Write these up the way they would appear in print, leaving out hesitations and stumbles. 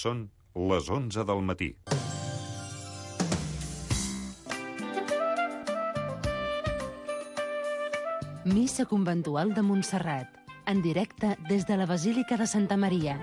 Són les 11 del matí. Missa conventual de Montserrat, en directe des de la Basílica de Santa Maria.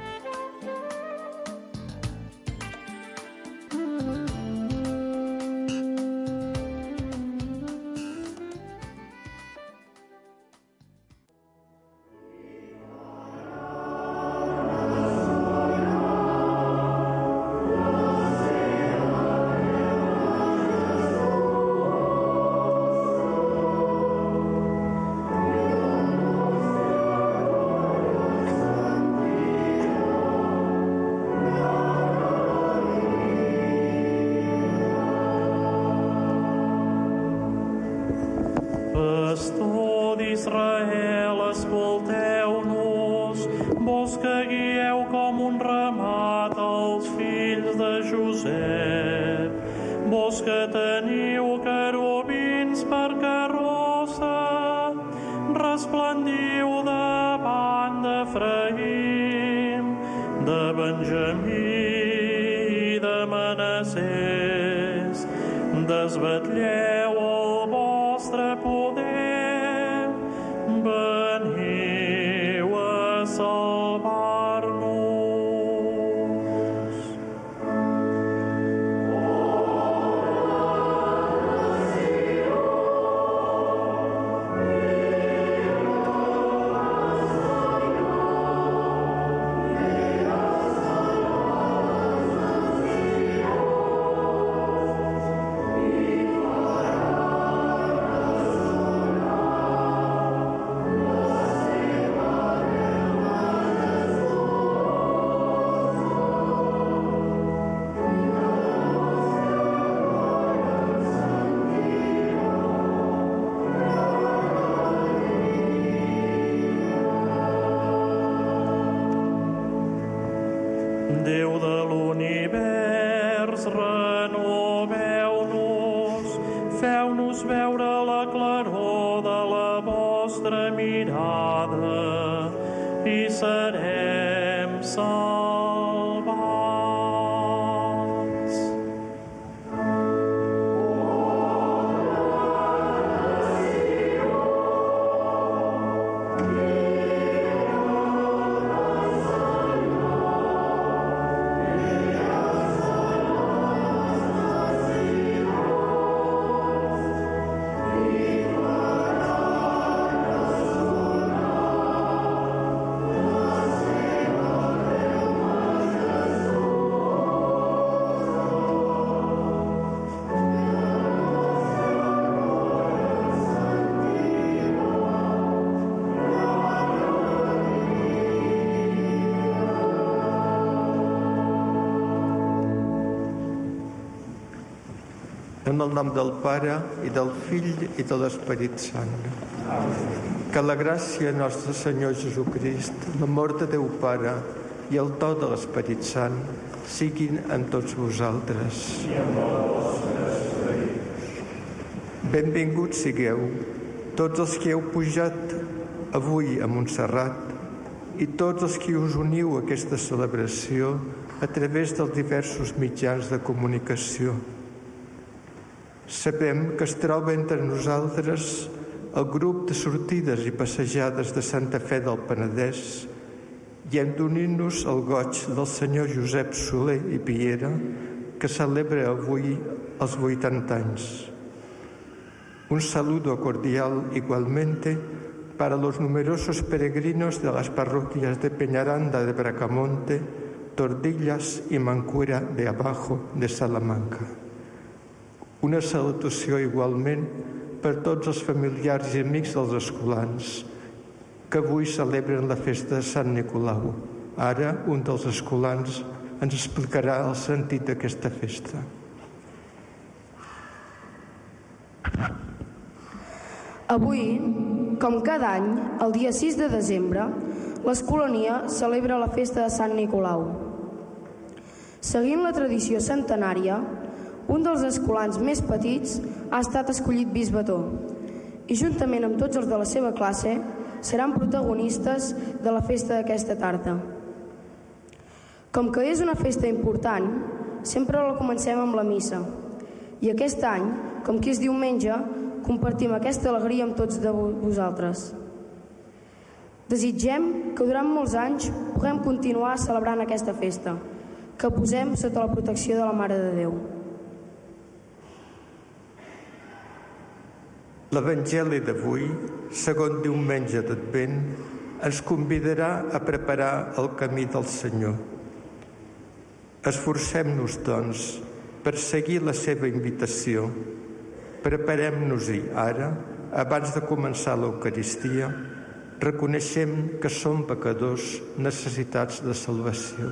Pastor d'Israel, escolteu-nos, vos que guieu com un ramat els fills de Josep, vos que teniu querubins per carrossa, resplendiu davant d'Efraïm, de Benjamí i de Manassès, desvetlleu el vostre poder, veniu a salvar-nos. Déu de l'univers, renoveu-nos, feu-nos veure la claror de la vostra mirada i serem salvats. En el nom del Pare, i del Fill, i de l'Esperit Sant. Que la gràcia nostre Senyor Jesucrist, l'amor de Déu Pare i el do de l'Esperit Sant siguin amb tots vosaltres. Benvinguts sigueu, tots els que heu pujat avui a Montserrat i tots els que us uniu a aquesta celebració a través dels diversos mitjans de comunicació. Sabem que es troba entre nosaltres el grup de sortides i passejades de Santa Fe del Penedès i hem d'unir-nos al goig del senyor Josep Soler i Piera, que celebra avui els 80 anys. Un saludo cordial igualmente para los numerosos peregrinos de las parroquias de Peñaranda de Bracamonte, Tordillas y Mancuera de Abajo de Salamanca. Una salutació igualment per tots els familiars i amics dels escolans que avui celebren la festa de Sant Nicolau. Ara, un dels escolans ens explicarà el sentit d'aquesta festa. Avui, com cada any, el dia 6 de desembre, l'Escolania celebra la festa de Sant Nicolau. Seguint la tradició centenària, un dels escolans més petits ha estat escollit bisbató i juntament amb tots els de la seva classe seran protagonistes de la festa d'aquesta tarda. Com que és una festa important, sempre la comencem amb la missa. I aquest any, com que és diumenge, compartim aquesta alegria amb tots de vosaltres. Desitgem que durant molts anys puguem continuar celebrant aquesta festa, que posem sota la protecció de la Mare de Déu. L'Evangeli d'avui, segon diumenge d'Advent, ens convidarà a preparar el camí del Senyor. Esforcem-nos, doncs, per seguir la seva invitació. Preparem-nos-hi ara, abans de començar l'Eucaristia, reconeixem que som pecadors necessitats de salvació.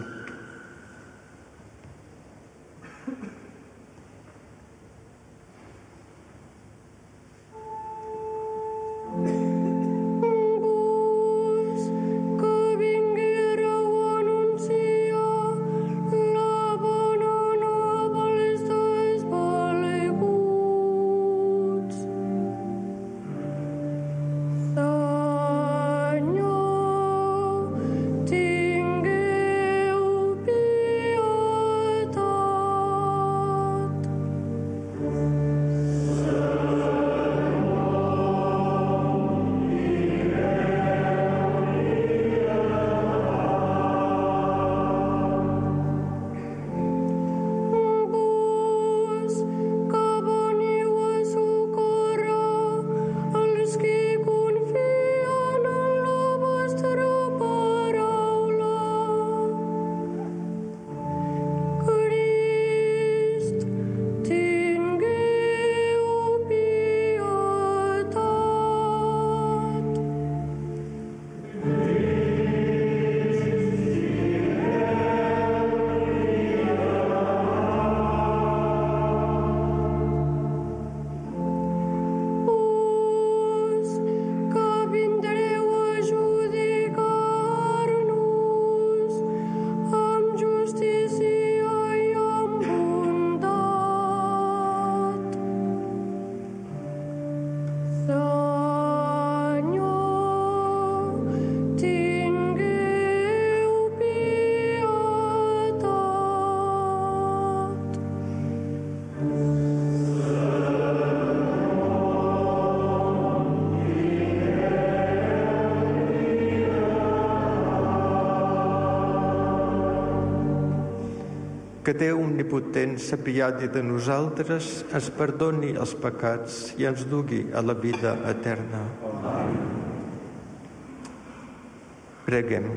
Que Déu omnipotent s'apiadi de nosaltres, ens perdoni els pecats i ens dugui a la vida eterna. Preguem.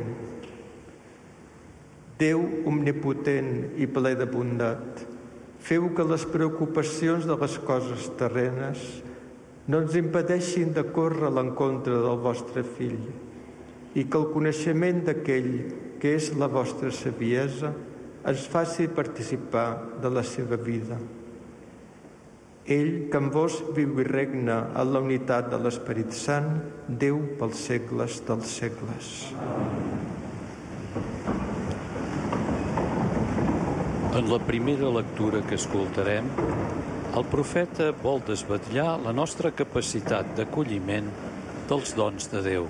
Déu omnipotent i ple de bondat, feu que les preocupacions de les coses terrenes no ens impedeixin de córrer a l'encontre del vostre Fill i que el coneixement d'aquell que és la vostra saviesa ens faci participar de la seva vida. Ell, que amb vos viu i regna en la unitat de l'Esperit Sant, Déu pels segles dels segles. En la primera lectura que escoltarem, el profeta vol desvetllar la nostra capacitat d'acolliment dels dons de Déu.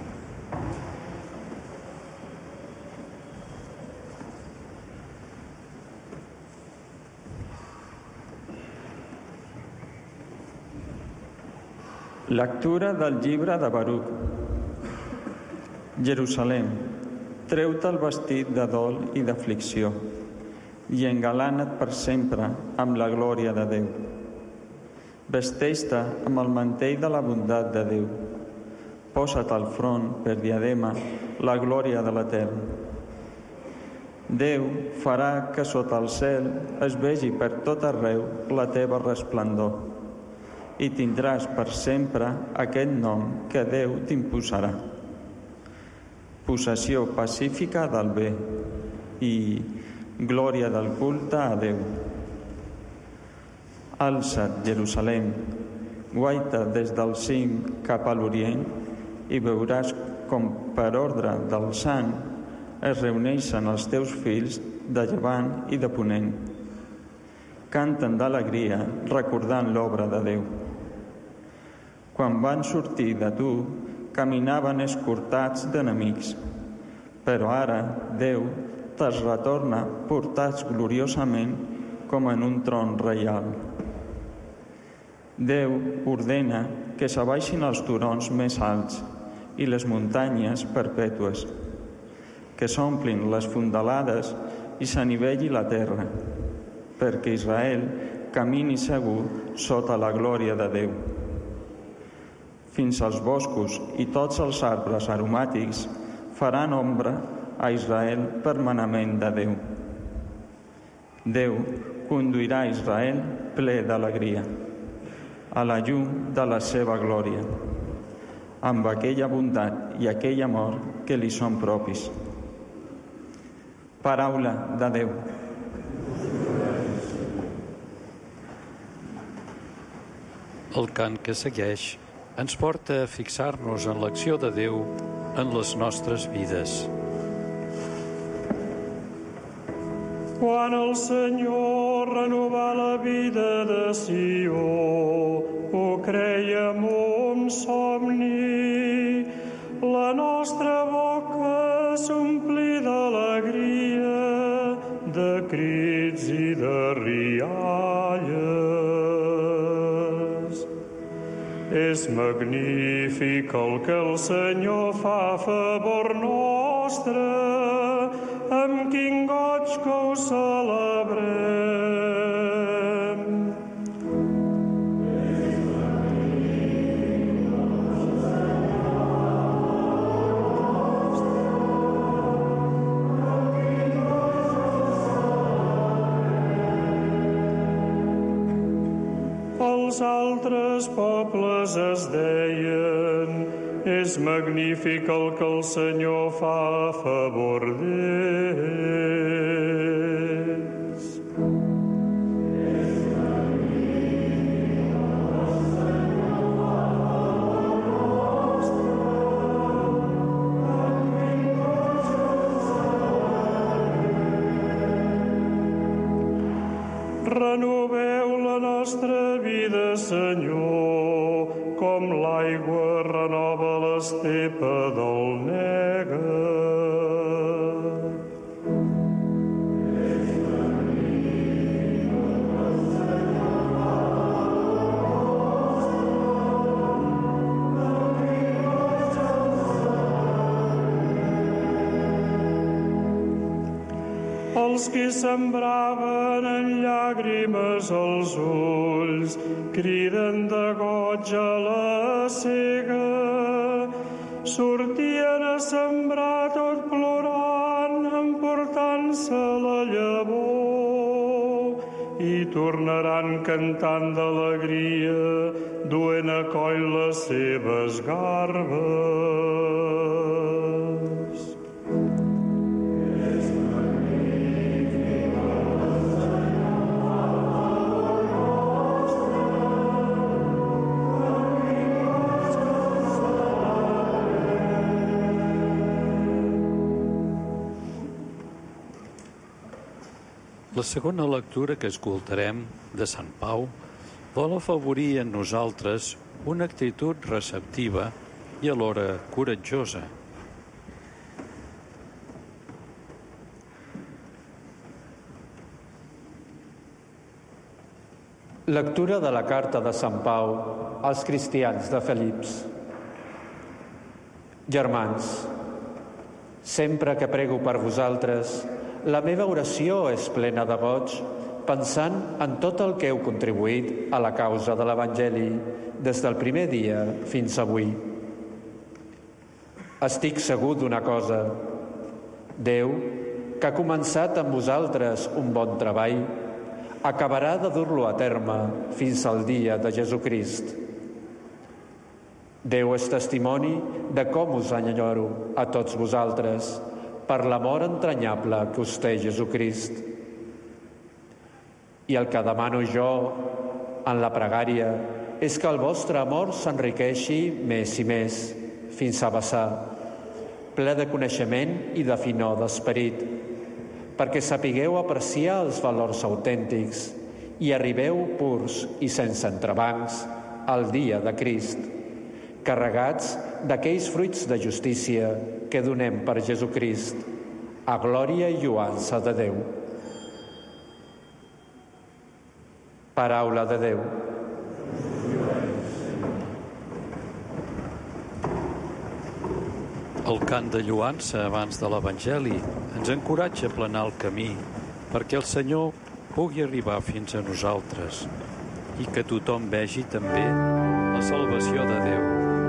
Lectura del llibre de Baruc. Jerusalem, treu-te el vestit de dol i d'aflicció i engalana't per sempre amb la glòria de Déu. Vesteix-te amb el mantell de la bondat de Déu. Posa't al front per diadema la glòria de l'Etern. Déu farà que sota el cel es vegi per tot arreu la teva resplendor i tindràs per sempre aquest nom que Déu t'imposarà. Possessió pacífica del bé i glòria del culte a Déu. Alça't, Jerusalem, guaita des del cim cap a l'orient i veuràs com per ordre del Sant es reuneixen els teus fills de llevant i de ponent. Canten d'alegria recordant l'obra de Déu. Quan van sortir de tu, caminaven escortats d'enemics, però ara Déu es retorna portats gloriosament com en un tron reial. Déu ordena que s'abaixin els turons més alts i les muntanyes perpètues, que s'omplin les fondalades i s'anivelli la terra, perquè Israel camini segur sota la glòria de Déu. Fins als boscos i tots els arbres aromàtics faran ombra a Israel per manament de Déu. Déu conduirà Israel ple d'alegria, a la llum de la seva glòria, amb aquella bondat i aquell amor que li són propis. Paraula de Déu. El cant que segueix ens porta a fixar-nos en l'acció de Déu en les nostres vides. Quan el Senyor renovà la vida de Sió, ho crèiem un somni. La nostra boca s'omplí d'alegria, de crits i de rialles. És magnífic el que el Senyor fa a favor nostre, amb quin goig que ho celebrem. Els altres pobles es deien: és magnífic el que el Senyor fa a favor d'ells. Renoveu la nostra vida, Senyor, com l'aigua renova l'estepa del Neguev. Els que sembraven en llàgrimes els ulls criden de goig a la sega. Sortien a sembrar tot plorant, emportant-se la llavor, i tornaran cantant d'alegria, duent a coll les seves garbes. La segona lectura que escoltarem de Sant Pau vol afavorir en nosaltres una actitud receptiva i alhora coratjosa. Lectura de la carta de Sant Pau als cristians de Filips. Germans, sempre que prego per vosaltres, la meva oració és plena de goig, pensant en tot el que heu contribuït a la causa de l'Evangeli des del primer dia fins avui. Estic segur d'una cosa: Déu, que ha començat amb vosaltres un bon treball, acabarà de dur-lo a terme fins al dia de Jesucrist. Déu és testimoni de com us enyoro a tots vosaltres, per l'amor entranyable que us té Jesucrist. I el que demano jo en la pregària és que el vostre amor s'enriqueixi més i més, fins a vessar, ple de coneixement i de finor d'esperit, perquè sapigueu apreciar els valors autèntics i arribeu purs i sense entrebancs al dia de Crist, carregats d'aquells fruits de justícia que donem per Jesucrist, a glòria i lloança de Déu. Paraula de Déu. El cant de lloança abans de l'Evangeli ens encoratja a planar el camí perquè el Senyor pugui arribar fins a nosaltres i que tothom vegi també la salvació de Déu.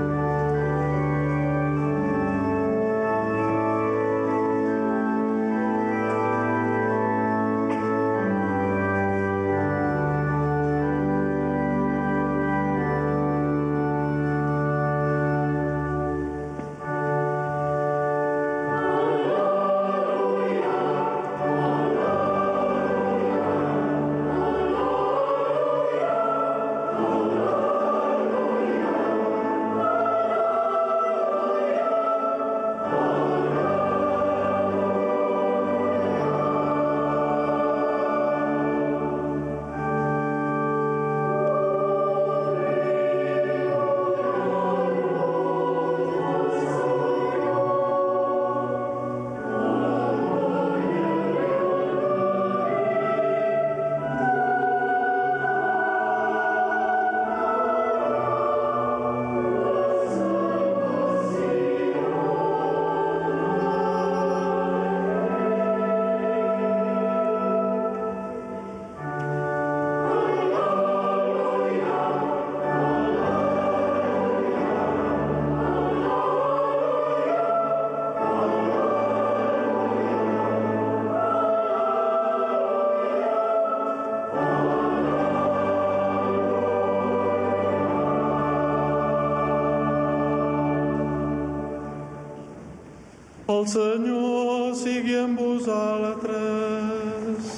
El Senyor sigui amb vosaltres.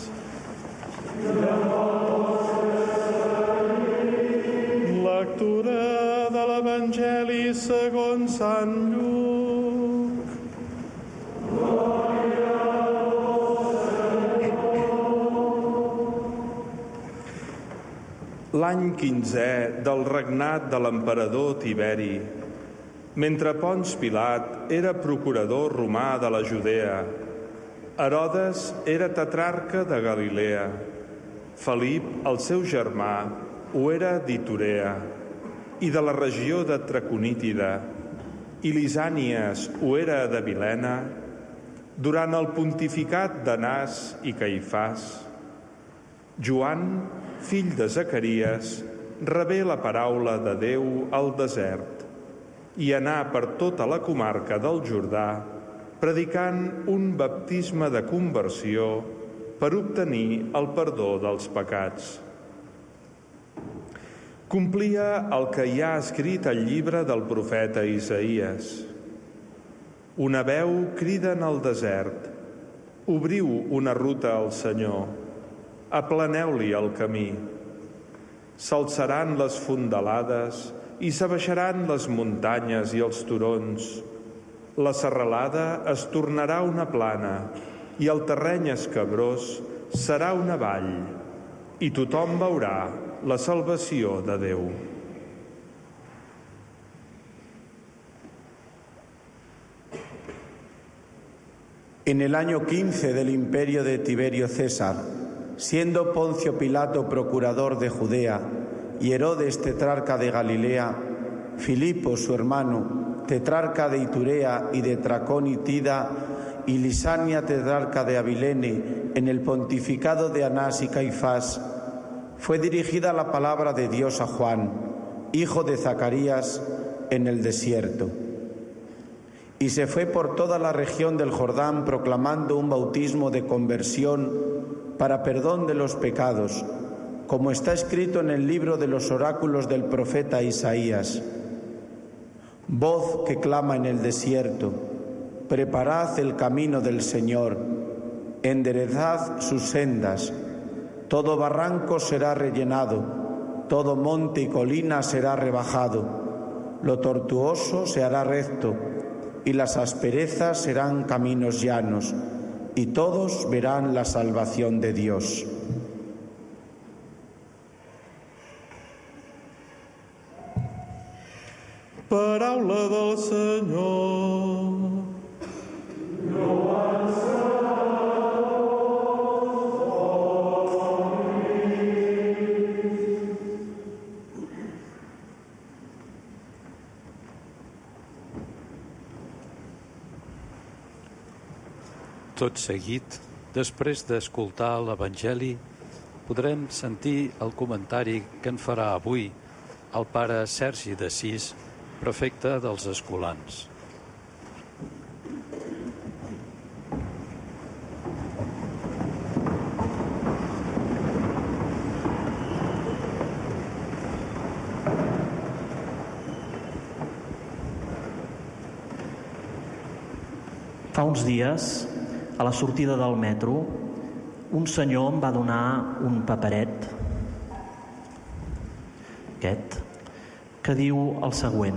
Lectura de l'Evangeli segons Sant Lluc. L'any 15è del regnat de l'emperador Tiberi, mentre Ponç Pilat era procurador romà de la Judea, Herodes era tetrarca de Galilea, Felip, el seu germà, ho era d'Iturea i de la regió de Traconítida, i Lisànies ho era de Vilena, durant el pontificat d'Anàs i Caifàs. Joan, fill de Zacaries, rebé la paraula de Déu al desert i anà per tota la comarca del Jordà, predicant un baptisme de conversió per obtenir el perdó dels pecats. Complia el que hi ha escrit al llibre del profeta Isaïes. Una veu crida en el desert: obriu una ruta al Senyor, aplaneu-li el camí. S'alçaran les fondalades i s'abaixaran les muntanyes i els turons. La serralada es tornarà una plana i el terreny escabrós serà una vall, i tothom veurà la salvació de Déu. En el año 15 del imperio de Tiberio César, siendo Poncio Pilato procurador de Judea y Herodes tetrarca de Galilea, Filipo su hermano, tetrarca de Iturea y de Traconítida, y Lisania tetrarca de Abilene, en el pontificado de Anás y Caifás, fue dirigida la palabra de Dios a Juan, hijo de Zacarías, en el desierto. Y se fue por toda la región del Jordán proclamando un bautismo de conversión para perdón de los pecados, como está escrito en el libro de los oráculos del profeta Isaías. Voz que clama en el desierto: preparad el camino del Señor, enderezad sus sendas. Todo barranco será rellenado, todo monte y colina será rebajado. Lo tortuoso se hará recto, y las asperezas serán caminos llanos, y todos verán la salvación de Dios. Paraula del Senyor. Lloança Tot seguit, després d'escoltar l'Evangeli, podrem sentir el comentari que en farà avui el pare Sergi d'Assís, prefecte dels escolans. Fa uns dies, a la sortida del metro, un senyor em va donar un paperet, aquest, que diu el següent.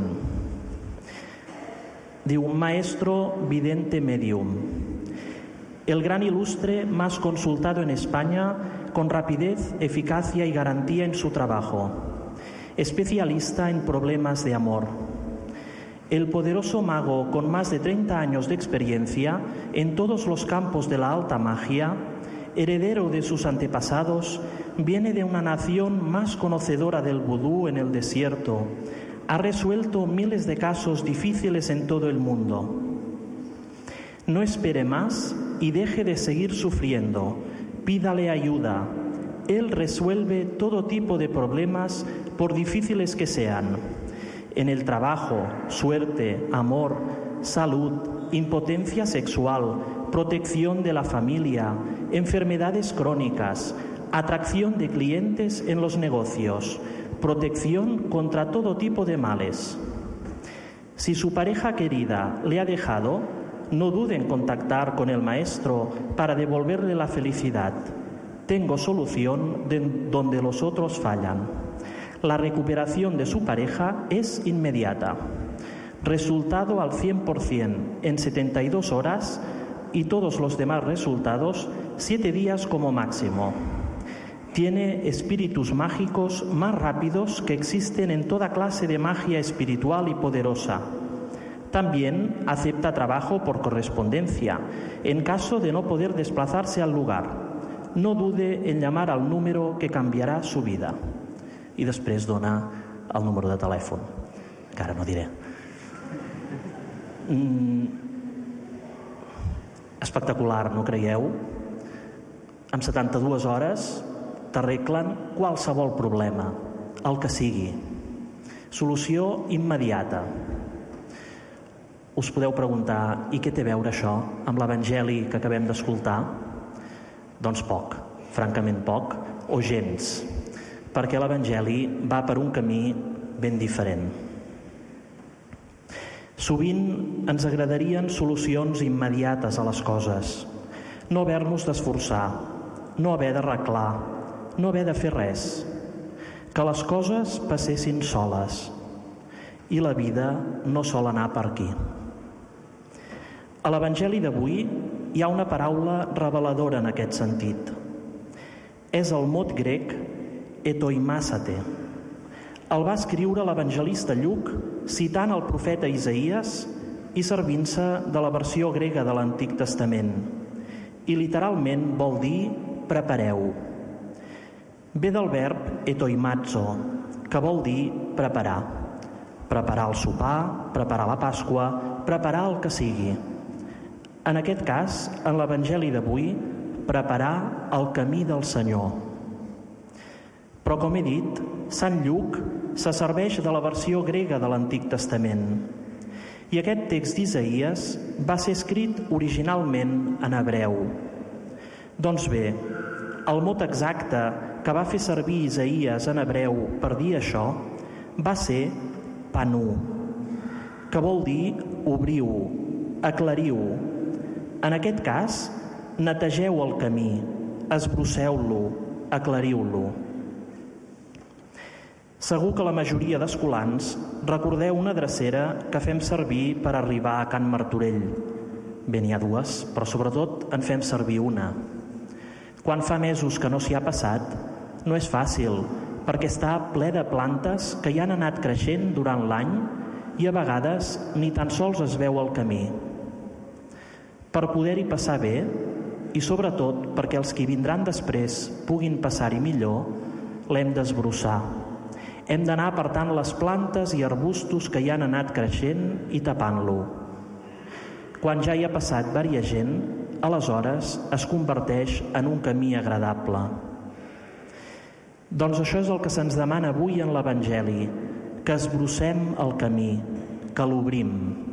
Diu: Maestro vidente medium. El gran ilustre más consultado en España con rapidez, eficacia y garantía en su trabajo. Especialista en problemas de amor. El poderoso mago con más de 30 años de experiencia en todos los campos de la alta magia, heredero de sus antepasados, viene de una nación más conocedora del vudú en el desierto. Ha resuelto miles de casos difíciles en todo el mundo. No espere más y deje de seguir sufriendo. Pídale ayuda. Él resuelve todo tipo de problemas, por difíciles que sean. En el trabajo, suerte, amor, salud, impotencia sexual, protección de la familia, enfermedades crónicas, atracción de clientes en los negocios, protección contra todo tipo de males. Si su pareja querida le ha dejado, no dude en contactar con el maestro para devolverle la felicidad. Tengo solución donde los otros fallan. La recuperación de su pareja es inmediata. Resultado al 100% en 72 horas y todos los demás resultados 7 días como máximo. Tiene espíritus mágicos más rápidos que existen en toda clase de magia espiritual y poderosa. También acepta trabajo por correspondencia, en caso de no poder desplazarse al lugar. No dude en llamar al número que cambiará su vida. I després dona el número de telèfon, que ara no diré. Espectacular, no creieu? En 72 hores t'arreglen qualsevol problema, el que sigui. Solució immediata. Us podeu preguntar, i què té a veure això amb l'Evangeli que acabem d'escoltar? Doncs poc, francament poc, o gens, perquè l'Evangeli va per un camí ben diferent. Sovint ens agradarien solucions immediates a les coses, no haver-nos d'esforçar, no haver d'arreglar, no haver de fer res, que les coses passessin soles, i la vida no sol anar per aquí. A l'Evangeli d'avui hi ha una paraula reveladora en aquest sentit. És el mot grec etoimásate. El va escriure l'evangelista Lluc citant el profeta Isaïes i servint-se de la versió grega de l'Antic Testament. I literalment vol dir prepareu. Ve del verb etoimazo, que vol dir preparar. Preparar el sopar, preparar la Pasqua, preparar el que sigui. En aquest cas, en l'Evangeli d'avui, preparar el camí del Senyor. Però, com he dit, Sant Lluc se serveix de la versió grega de l'Antic Testament. I aquest text d'Isaïes va ser escrit originalment en hebreu. Doncs bé, el mot exacte que va fer servir Isaïes en hebreu per dir això va ser panu, que vol dir obriu, aclariu. En aquest cas, netegeu el camí, esbrosseu-lo, aclariu-lo. Segur que la majoria d'escolans recordeu una drecera que fem servir per arribar a Can Martorell. Bé, n'hi ha dues, però sobretot en fem servir una. Quan fa mesos que no s'hi ha passat, no és fàcil, perquè està ple de plantes que hi han anat creixent durant l'any i a vegades ni tan sols es veu el camí. Per poder-hi passar bé, i sobretot perquè els que vindran després puguin passar-hi millor, l'hem d'esbrossar. Hem d'anar apartant les plantes i arbustos que hi han anat creixent i tapant-lo. Quan ja hi ha passat varia gent, aleshores es converteix en un camí agradable. Doncs això és el que se'ns demana avui en l'Evangeli, que esbrossem el camí, que l'obrim.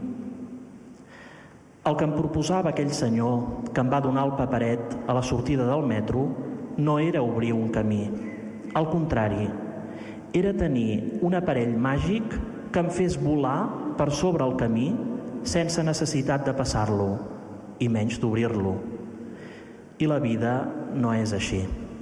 El que em proposava aquell senyor que em va donar el paperet a la sortida del metro no era obrir un camí. Al contrari, era tenir un aparell màgic que em fes volar per sobre el camí sense necessitat de passar-lo i menys d'obrir-lo. I la vida no és així.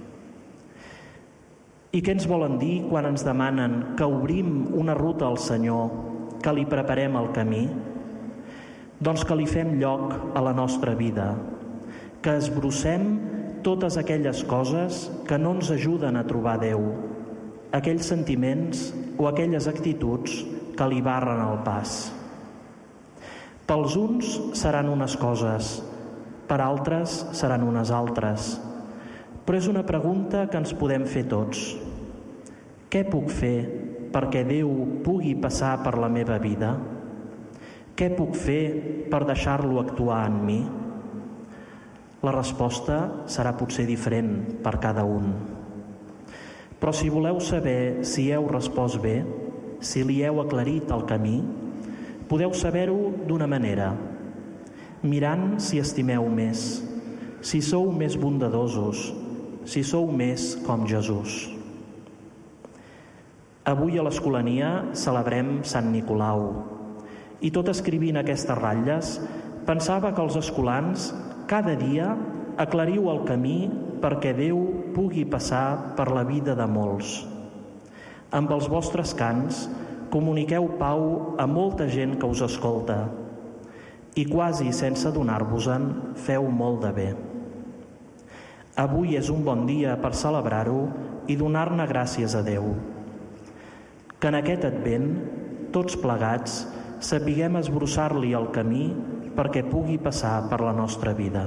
I què ens volen dir quan ens demanen que obrim una ruta al Senyor, que li preparem el camí? Doncs que li fem lloc a la nostra vida, que esbrossem totes aquelles coses que no ens ajuden a trobar Déu, aquells sentiments o aquelles actituds que li barren el pas. Pels uns seran unes coses, per altres seran unes altres, però és una pregunta que ens podem fer tots. Què puc fer perquè Déu pugui passar per la meva vida? Què puc fer per deixar-lo actuar en mi? La resposta serà potser diferent per cada un. Però si voleu saber si heu respost bé, si li heu aclarit el camí, podeu saber-ho d'una manera, mirant si estimeu més, si sou més bondadosos, si sou més com Jesús. Avui a l'Escolania celebrem Sant Nicolau i tot escrivint aquestes ratlles pensava que els escolans cada dia aclariu el camí perquè Déu pugui passar per la vida de molts. Amb els vostres cants comuniqueu pau a molta gent que us escolta i quasi sense adonar-vos-en feu molt de bé. Avui és un bon dia per celebrar-ho i donar-ne gràcies a Déu. Que en aquest Advent, tots plegats, sapiguem esbrossar-li el camí perquè pugui passar per la nostra vida.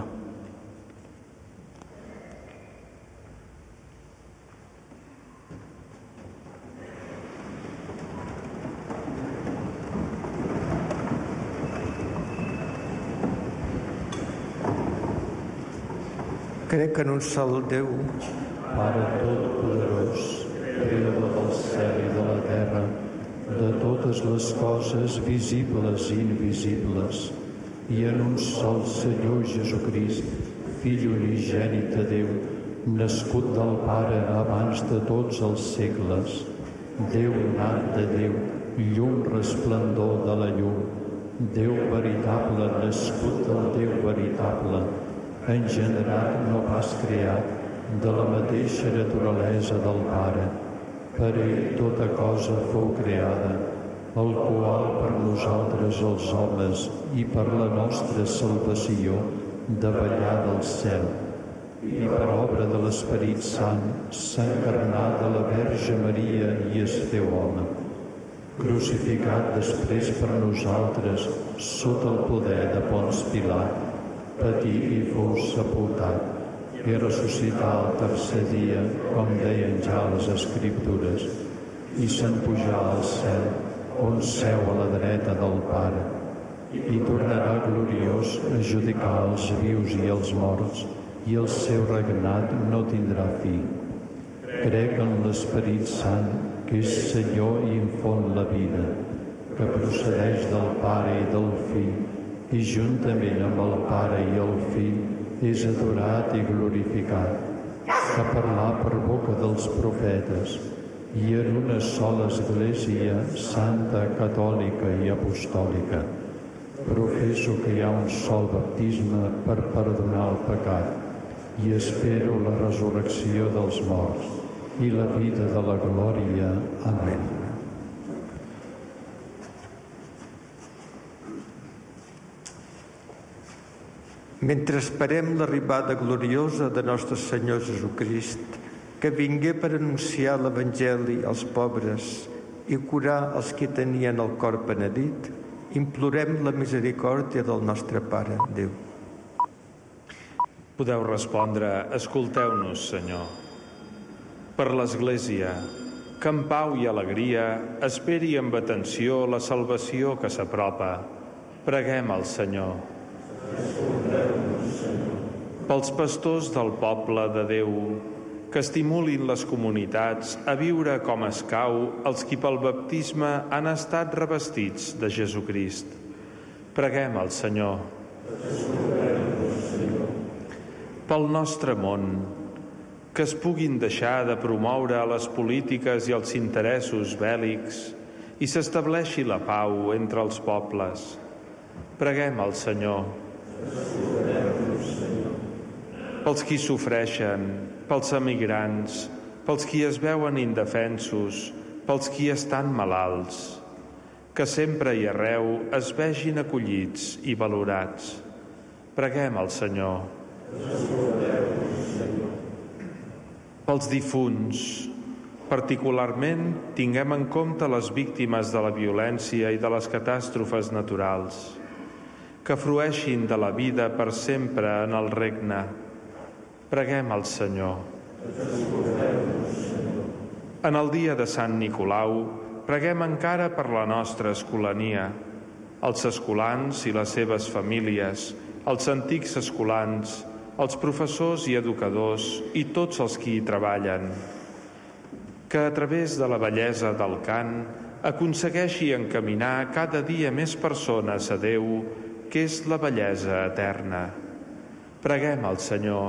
Crec en un sol Déu, Pare Totpoderós, Creador del cel i de la terra, de totes les coses visibles i invisibles, i en un sol Senyor Jesucrist, Fill unigènit de Déu, nascut del Pare abans de tots els segles, Déu nat de Déu, llum resplendor de la llum, Déu veritable, nascut del Déu veritable, engendrat, no pas creat, de la mateixa naturalesa del Pare. Per ell tota cosa fou creada, el qual per nosaltres els homes i per la nostra salvació davallà del cel, i per obra de l'Esperit Sant s'encarnà de la Verge Maria i es féu home. Crucificat després per nosaltres sota el poder de Ponç Pilat, patí i fou sepultat, i ressuscità el tercer dia, com deien ja les Escriptures, i se'n pujà al cel, on seu a la dreta del Pare, i tornarà gloriós a judicar els vius i els morts, i el seu regnat no tindrà fi. Crec en l'Esperit Sant, que és Senyor i infon la vida, que procedeix del Pare i del Fill, i juntament amb el Pare i el Fill és adorat i glorificat, que parlà per boca dels profetes, i en una sola Església santa, catòlica i apostòlica. Professo que hi ha un sol baptisme per perdonar el pecat i espero la resurrecció dels morts i la vida de la glòria. Amén. Mentre esperem l'arribada gloriosa de nostre Senyor Jesucrist, que vingué per anunciar l'Evangeli als pobres i curar els que tenien el cor penedit, implorem la misericòrdia del nostre Pare, Déu. Podeu respondre, escolteu-nos, Senyor. Per l'Església, que en pau i alegria esperi amb atenció la salvació que s'apropa. Preguem al Senyor. Escolteu-nos, Senyor. pels pastors del poble de Déu, que estimulin les comunitats a viure com escau els qui pel baptisme han estat revestits de Jesucrist. Preguem al Senyor. Pel nostre món, que es puguin deixar de promoure les polítiques i els interessos bèl·lics i s'estableixi la pau entre els pobles. Preguem al Senyor. Pels qui sofreixen, pels emigrants, pels qui es veuen indefensos, pels qui estan malalts, que sempre i arreu es vegin acollits i valorats. Preguem al Senyor. Pels difunts, particularment tinguem en compte les víctimes de la violència i de les catàstrofes naturals, que frueixin de la vida per sempre en el regne. Preguem al Senyor. En el dia de Sant Nicolau, preguem encara per la nostra escolania, els escolans i les seves famílies, els antics escolans, els professors i educadors i tots els qui hi treballen, que a través de la bellesa del cant aconsegueixi encaminar cada dia més persones a Déu, que és la bellesa eterna. Preguem al Senyor.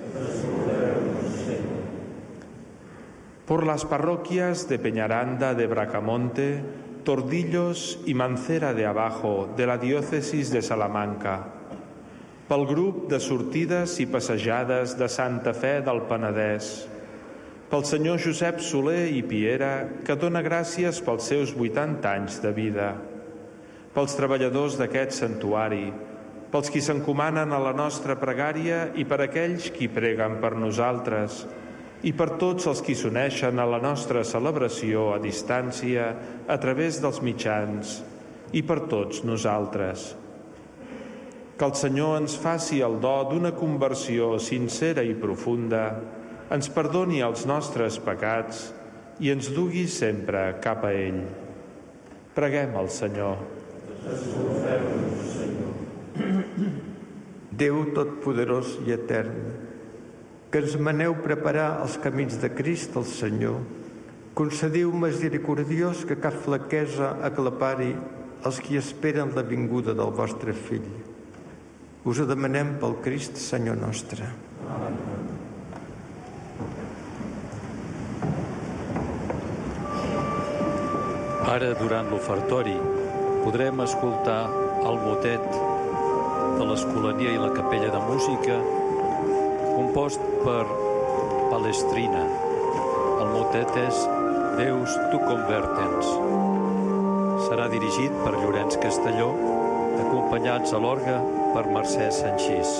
Por las parroquias de Peñaranda de Bracamonte, Tordillos y Mancera de Abajo de la diócesis de Salamanca, pel grup de sortides i passejades de Santa Fe del Penedès, pel senyor Josep Soler i Piera, que dona gràcies pels seus 80 anys de vida, pels treballadors d'aquest santuari, pels qui s'encomanen a la nostra pregària i per aquells qui preguen per nosaltres, i per tots els qui s'uneixen a la nostra celebració a distància a través dels mitjans, i per tots nosaltres. Que el Senyor ens faci el do d'una conversió sincera i profunda, ens perdoni els nostres pecats i ens dugui sempre cap a ell. Preguem al Senyor. Déu totpoderós i etern, que ens maneu preparar els camins de Crist el Senyor, concediu misericordiós que cap flaquesa aclapari els qui esperen la vinguda del vostre Fill. Us ho demanem pel Crist, Senyor nostre. Ara, durant l'ofertori, podrem escoltar el motet de l'Escolania i la Capella de Música, compost per Palestrina. El motet és Deus tu convertens. Serà dirigit per Llorenç Castelló, acompanyats a l'orgue per Mercè Sanchís.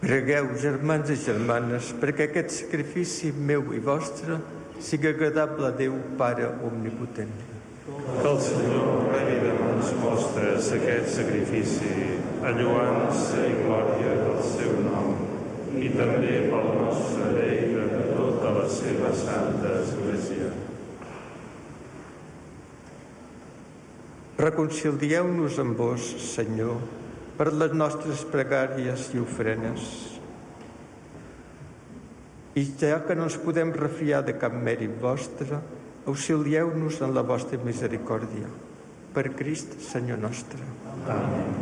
Pregueu, germans i germanes, perquè aquest sacrifici meu i vostre sigui agradable a Déu, Pare Omnipotent. Que el Senyor rebi de mans vostres aquest sacrifici, a lloança i glòria del seu nom, i també pel nostre bé i de tota la seva santa Església. Reconcilieu-nos amb vos, Senyor, per les nostres pregàries i ofrenes. I ja que no ens podem refiar de cap mèrit vostre, auxilieu-nos en la vostra misericòrdia. Per Crist, Senyor nostre. Amén.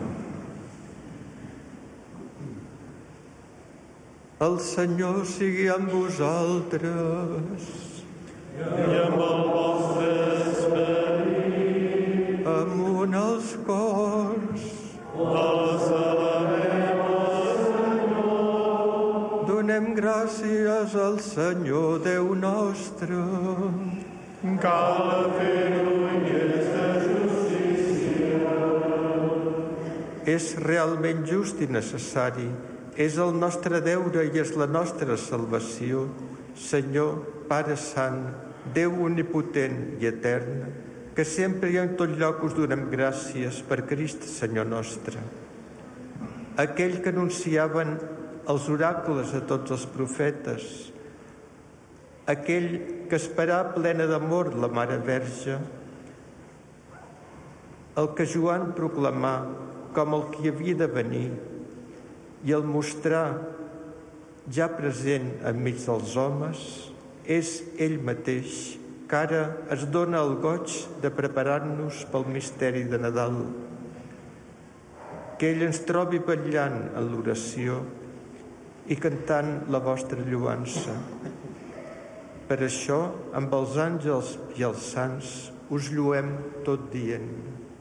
El Senyor sigui amb vosaltres. I amb el vostre esperit. Amunt els cors. Els alabem al Senyor. Donem gràcies al Senyor Déu nostre. Cal fer-ho i és de justícia. És realment just i necessari. És el nostre deure i és la nostra salvació. Senyor, Pare Sant, Déu omnipotent i etern, que sempre i en tot lloc us donem gràcies per Crist, Senyor nostre. Aquell que anunciaven els oracles a tots els profetes, aquell que esperà plena d'amor la Mare Verge, el que Joan proclamà com el que havia de venir i el mostrar ja present enmig dels homes, és ell mateix, que ara es dona el goig de preparar-nos pel misteri de Nadal. Que ell ens trobi vetllant en l'oració i cantant la vostra lloança. Per això, amb els àngels i els sants, us lloem tot dient.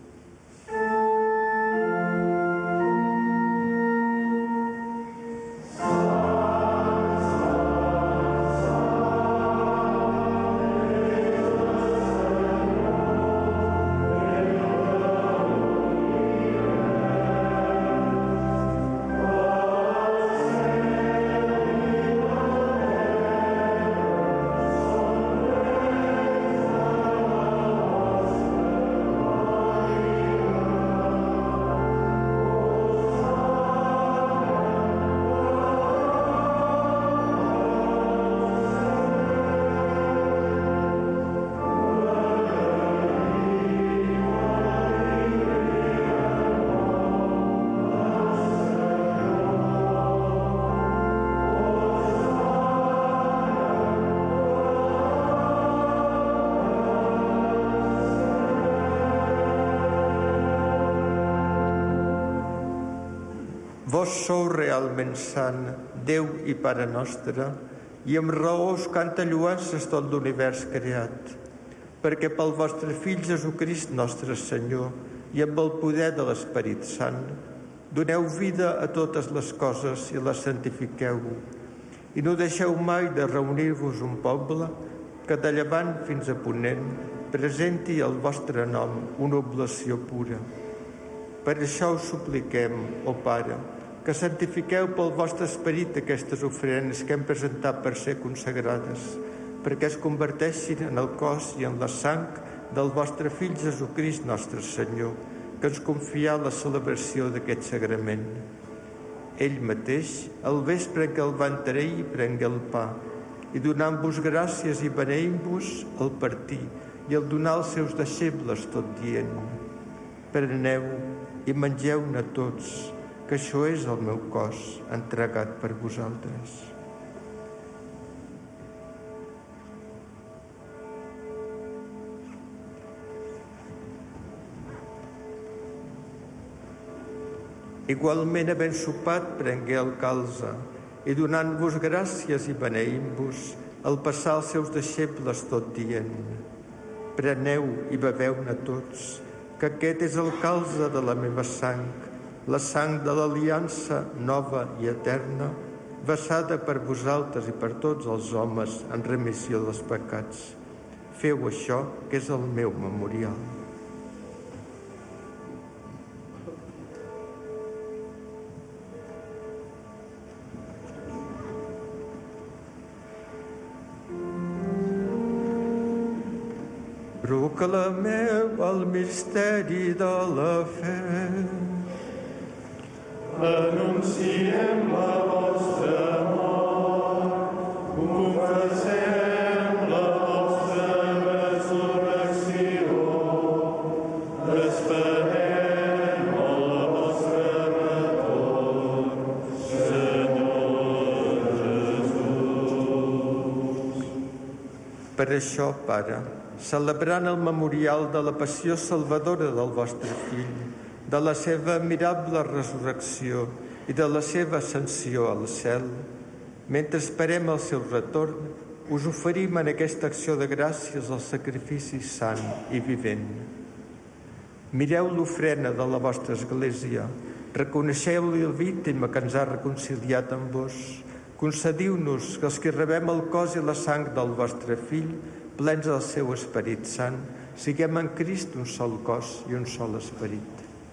Vos sou realment sant, Déu i Pare nostre, i amb raó us canta lloances tot l'univers creat, perquè pel vostre Fill Jesucrist nostre Senyor i amb el poder de l'Esperit Sant doneu vida a totes les coses i les santifiqueu, i no deixeu mai de reunir-vos un poble que de llevant fins a ponent presenti al vostre nom una oblació pura. Per això us supliquem, ó Pare, que santifiqueu pel vostre esperit aquestes ofrenes que hem presentat per ser consagrades, perquè es converteixin en el cos i en la sang del vostre Fill Jesucrist nostre Senyor, que ens confià la celebració d'aquest sagrament. Ell mateix, al vespre que el van trair, prengué el pa, i donant-vos gràcies i beneint-vos el partir i el donar als seus deixebles tot dient: preneu i mengeu-ne tots, que això és el meu cos entregat per vosaltres. Igualment, havent sopat, prengué el calze i donant-vos gràcies i beneint-vos, el passar als seus deixebles tot dient: preneu i beveu-ne tots, que aquest és el calze de la meva sang, la sang de l'aliança nova i eterna, vessada per vosaltres i per tots els homes en remissió dels pecats. Feu això, que és el meu memorial. Proclameu el misteri de la fe. Anunciem la vostra mort, confessem la vostra resurrecció, esperem la vostra retorn, Senyor Jesús. Per això, Pare, celebrant el memorial de la passió salvadora del vostre Fill, de la seva admirable resurrecció i de la seva ascensió al cel, mentre esperem el seu retorn, us oferim en aquesta acció de gràcies el sacrifici sant i vivent. Mireu l'ofrena de la vostra Església, reconeixeu-li la víctima que ens ha reconciliat amb vos, concediu-nos que els que rebem el cos i la sang del vostre Fill, plens del seu Esperit Sant, siguem en Crist un sol cos i un sol esperit.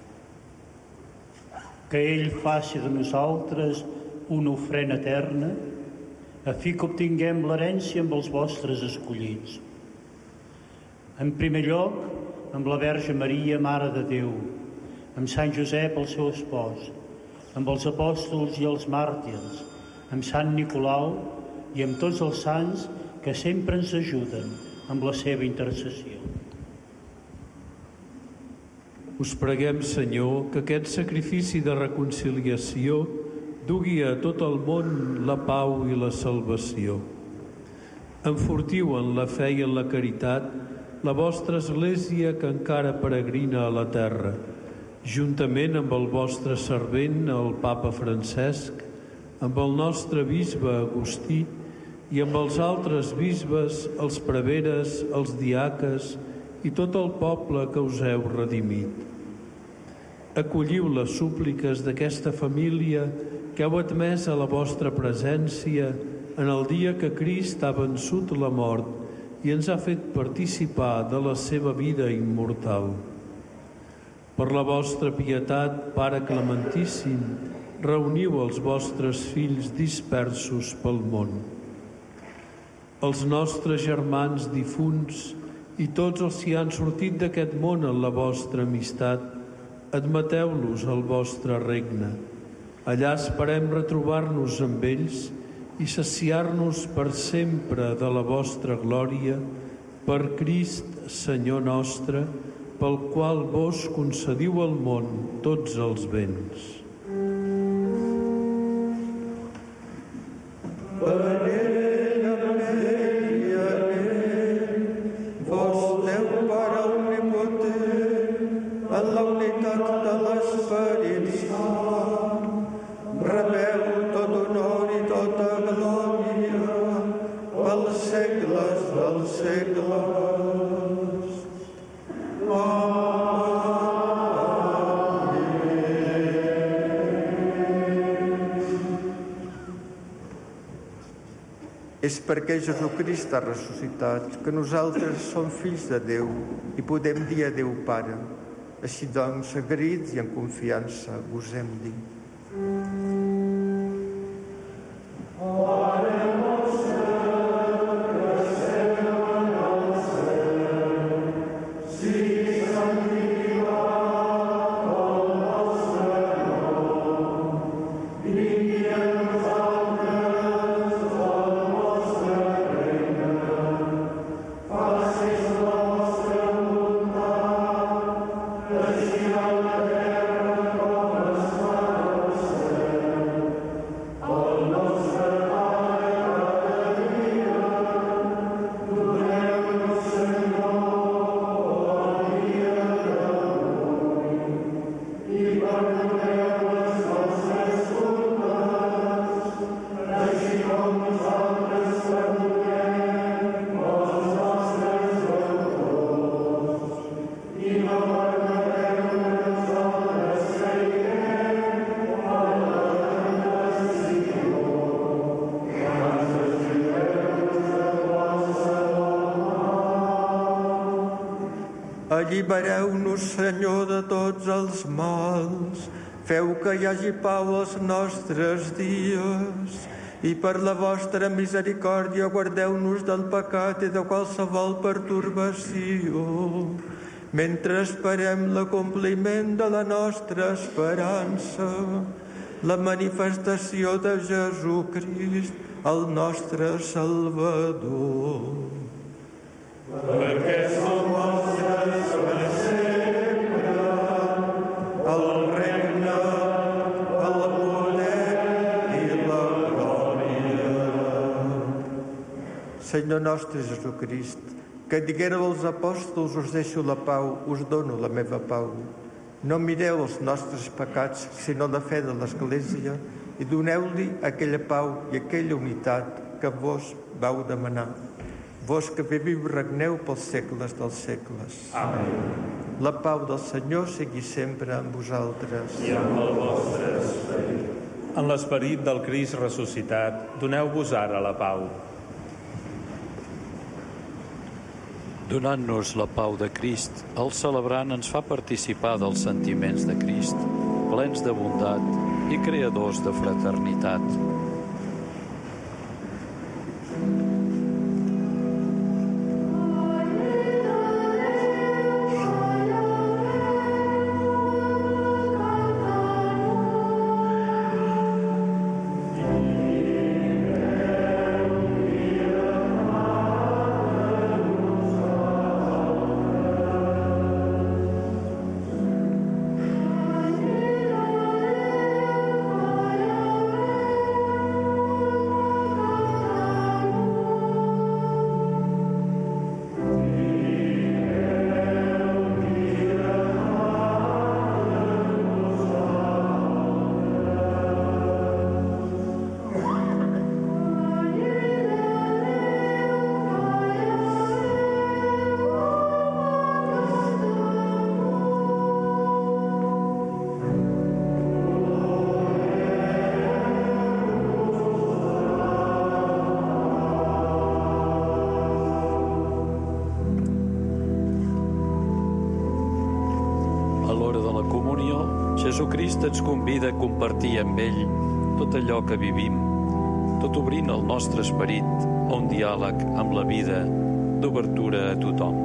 Que ell faci de nosaltres una ofrena eterna, a fi que obtinguem l'herència amb els vostres escollits. En primer lloc, amb la Verge Maria, Mare de Déu, amb Sant Josep, el seu espòs, amb els apòstols i els màrtirs, amb Sant Nicolau i amb tots els sants que sempre ens ajuden amb la seva intercessió. Us preguem, Senyor, que aquest sacrifici de reconciliació dugui a tot el món la pau i la salvació. Enfortiu en la fe i en la caritat la vostra Església que encara peregrina a la terra, juntament amb el vostre servent, el Papa Francesc, amb el nostre bisbe Agustí i amb els altres bisbes, els preveres, els diaques i tot el poble que us heu redimit. Acolliu les súpliques d'aquesta família que heu admès a la vostra presència en el dia que Crist ha vençut la mort i ens ha fet participar de la seva vida immortal. Per la vostra pietat, Pare Clementíssim, reuniu els vostres fills dispersos pel món. Els nostres germans difunts i tots els que han sortit d'aquest món en la vostra amistat, admeteu-los al vostre regne. Allà esperem retrobar-nos amb ells i saciar-nos per sempre de la vostra glòria, per Crist, Senyor nostre, pel qual vos concediu al món tots els béns. És perquè Jesucrist ha ressuscitat que nosaltres som fills de Déu i podem dir a Déu Pare. Així doncs, agraïts i en confiança, vos hem dit. Allibereu-nos, Senyor, de tots els mals. Feu que hi hagi pau als nostres dies I per la vostra misericòrdia guardeu-nos del pecat i de qualsevol pertorbació, mentre esperem l'acompliment de la nostra esperança, la manifestació de Jesucrist, el nostre Salvador. Perquè som vostres per sempre, el regne, el poder i la glòria. Senyor nostre Jesucrist, que diguéreu als apòstols: us deixo la pau, us dono la meva pau. No mireu els nostres pecats, sinó la fe de l'Església, i doneu-li aquella pau i aquella unitat que vos vau demanar. Vos que viviu i regneu pels segles dels segles. Amén. La pau del Senyor sigui sempre amb vosaltres. I amb el vostre esperit. En l'esperit del Crist ressuscitat, doneu-vos ara la pau. Donant-nos la pau de Crist, el celebrant ens fa participar dels sentiments de Crist, plens de bondat i creadors de fraternitat. Jesucrist ens convida a compartir amb ell tot allò que vivim, tot obrint el nostre esperit a un diàleg amb la vida d'obertura a tothom.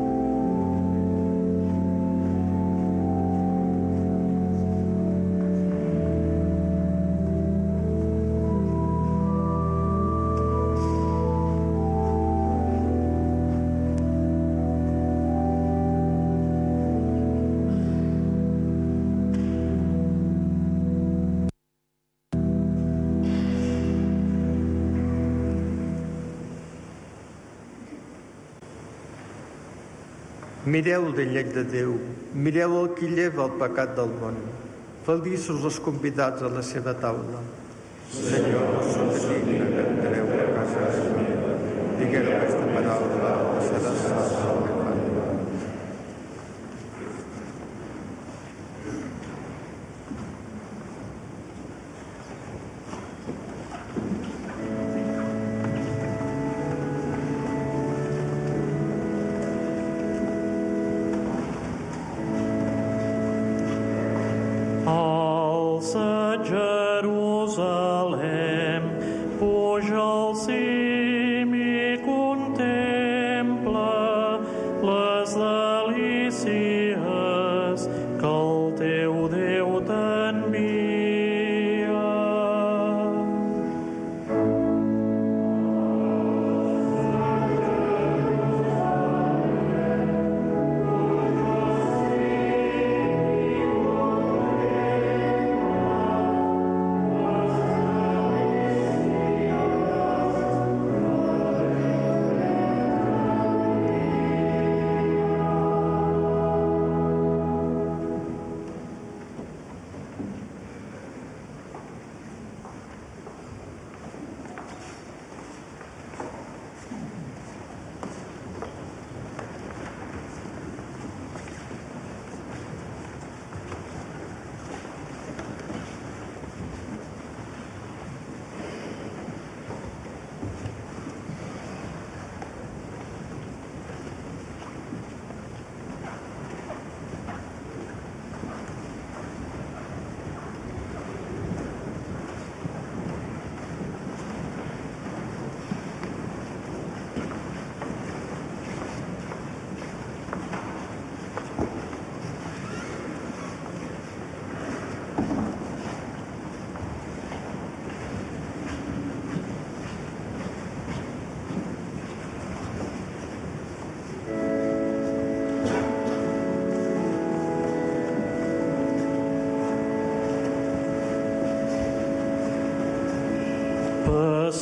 Mireu el lleig de Déu, mireu el qui lleva el pecat del món. Feliços els convidats a la seva taula. Senyor, no sóc digne que entreu a casa meva. Digueu aquesta paraula, serà salva el meu Pare. Jerusalem,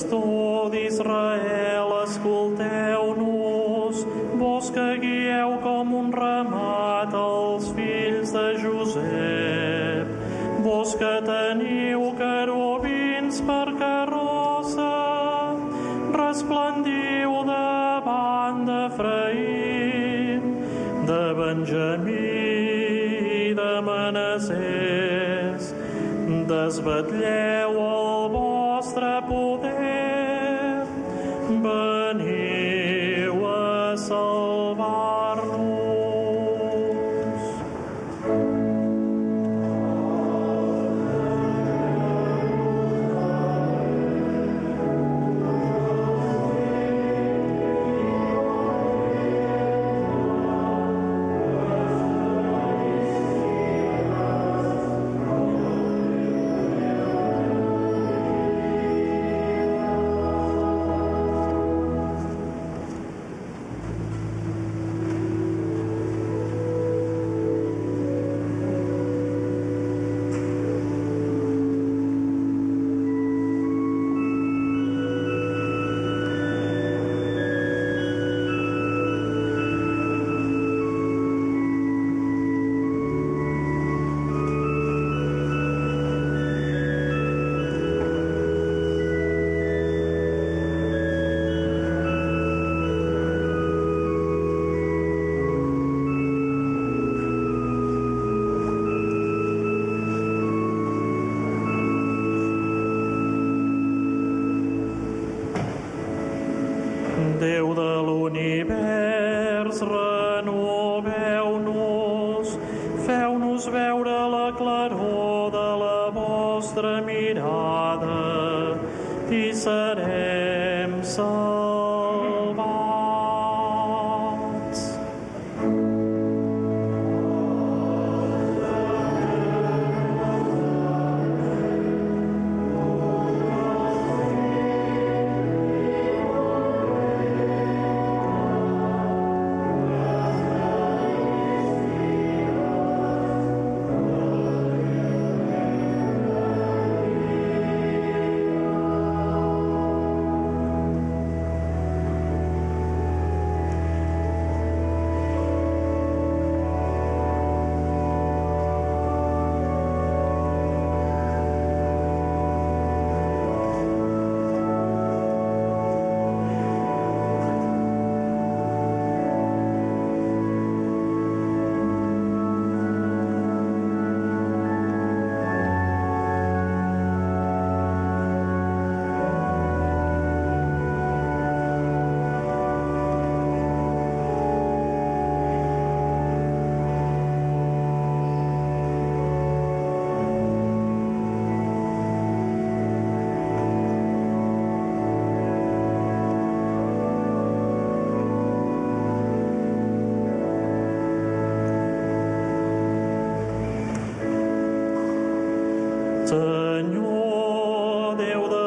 pastor d'Israel, escolteu-nos, vos que guieu com un ramat els fills de Josep, vos que teniu querubins per carrossa, resplendiu davant d'Efraïm, de Benjamí i de Manassès, desvetlleu el vostre poder, veniu a salvar-nos. Déu de l'univers, renoveu-nos, feu-nos veure la claror de la vostra mirada i serem salvats. Senyor, Déu de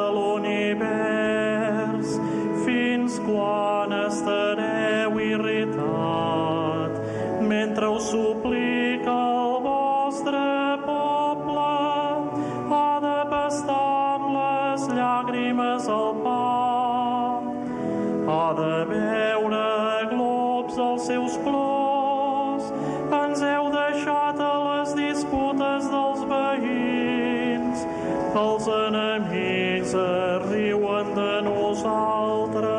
l'univers, fins quan estareu irritat mentre us suplica el vostre poble? Ha de pastar amb les llàgrimes el pa, ha de beure globs als seus plors. Ens heu deixat a les disputes dels veïns, els enemics es riuen de nosaltres.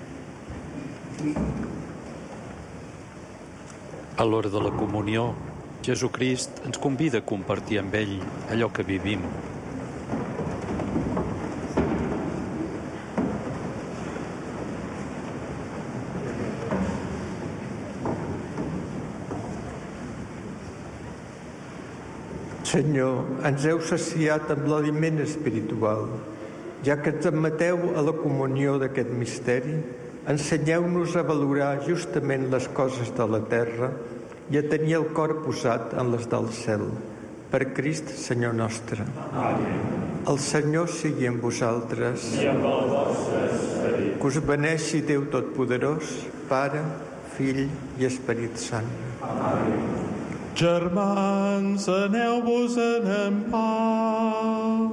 A l'hora de la comunió Jesucrist ens convida a compartir amb ell allò que vivim. Senyor, ens heu saciat amb l'aliment espiritual. Ja que ens admeteu a la comunió d'aquest misteri, ensenyeu-nos a valorar justament les coses de la terra i a tenir el cor posat en les del cel. Per Crist, Senyor nostre. Amén. El Senyor sigui amb vosaltres. I amb el vostre esperit. Que us beneixi Déu Totpoderós, Pare, Fill i Esperit Sant. Amén. Germans, aneu-vos-en en pau.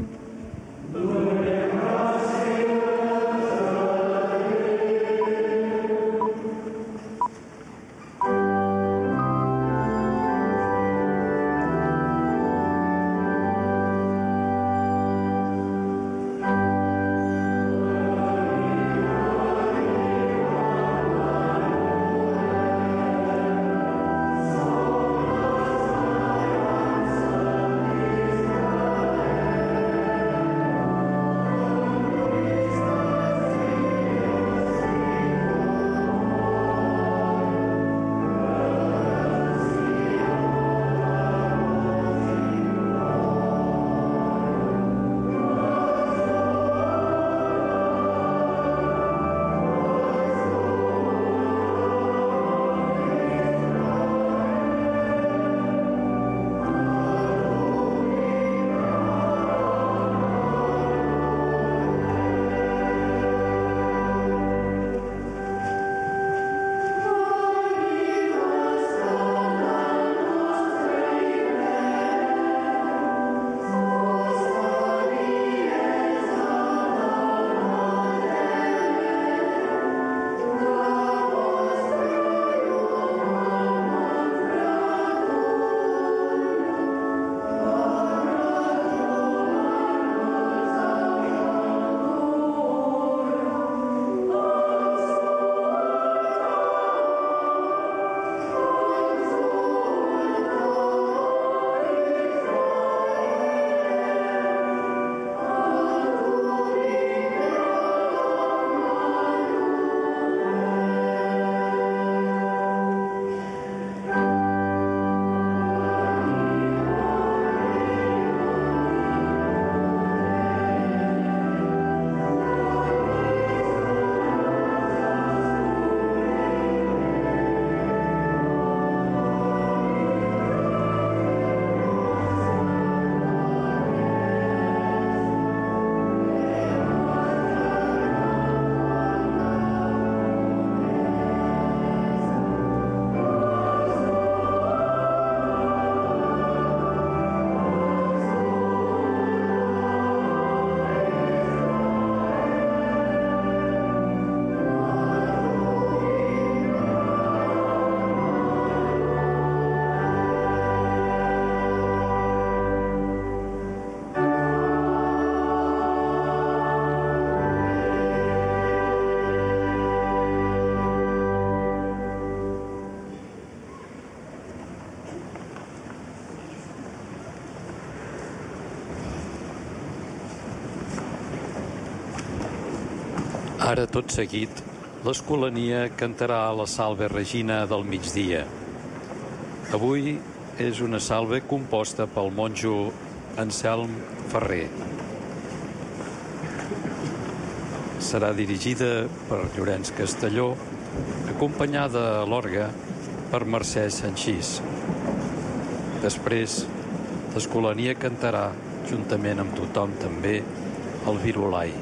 Ara, tot seguit, l'Escolania cantarà la Salve Regina del migdia. Avui és una salve composta pel monjo Anselm Ferrer. Serà dirigida per Llorenç Castelló, acompanyada a l'orgue per Mercè Sanchís. Després, l'Escolania cantarà, juntament amb tothom també, el Virolai.